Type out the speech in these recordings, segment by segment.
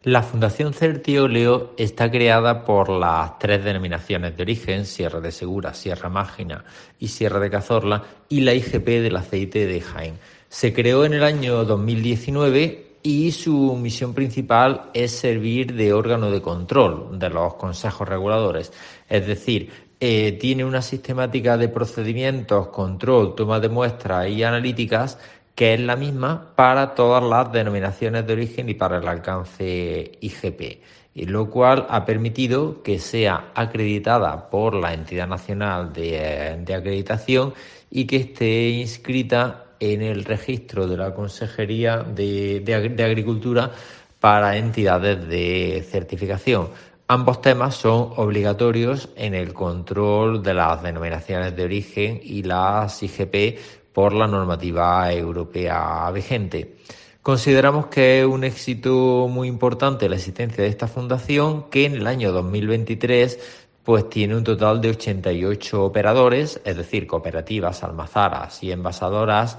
La Fundación Certióleo está creada por las tres denominaciones de origen, Sierra de Segura, Sierra Mágina y Sierra de Cazorla, y la IGP del aceite de Jaén. Se creó en el año 2019 y su misión principal es servir de órgano de control de los consejos reguladores, es decir, tiene una sistemática de procedimientos, control, toma de muestras y analíticas que es la misma para todas las denominaciones de origen y para el alcance IGP, y lo cual ha permitido que sea acreditada por la entidad nacional de acreditación y que esté inscrita en el registro de la Consejería de Agricultura para entidades de certificación. Ambos temas son obligatorios en el control de las denominaciones de origen y las IGP por la normativa europea vigente. Consideramos que es un éxito muy importante la existencia de esta fundación, que en el año 2023 pues tiene un total de 88 operadores, es decir, cooperativas, almazaras y envasadoras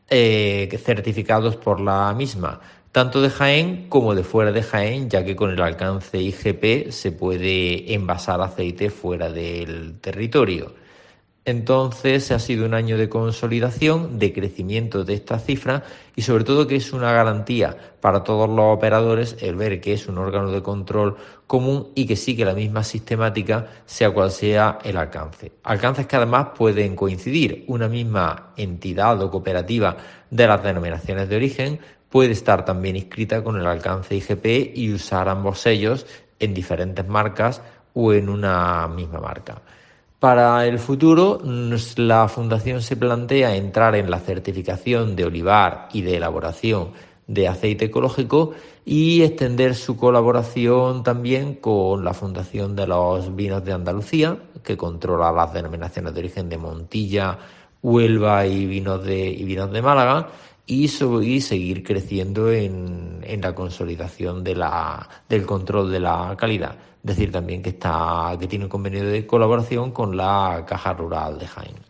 certificados por la misma, tanto de Jaén como de fuera de Jaén, ya que con el alcance IGP se puede envasar aceite fuera del territorio. Entonces ha sido un año de consolidación, de crecimiento de esta cifra y sobre todo que es una garantía para todos los operadores el ver que es un órgano de control común y que sigue la misma sistemática sea cual sea el alcance. Alcances que además pueden coincidir. Una misma entidad o cooperativa de las denominaciones de origen puede estar también inscrita con el alcance IGP y usar ambos sellos en diferentes marcas o en una misma marca. Para el futuro, la Fundación se plantea entrar en la certificación de olivar y de elaboración de aceite ecológico y extender su colaboración también con la Fundación de los Vinos de Andalucía, que controla las denominaciones de origen de Montilla, Huelva y vinos de Málaga, y seguir creciendo en la consolidación del control de la calidad. Decir también que tiene un convenio de colaboración con la Caja Rural de Jaén.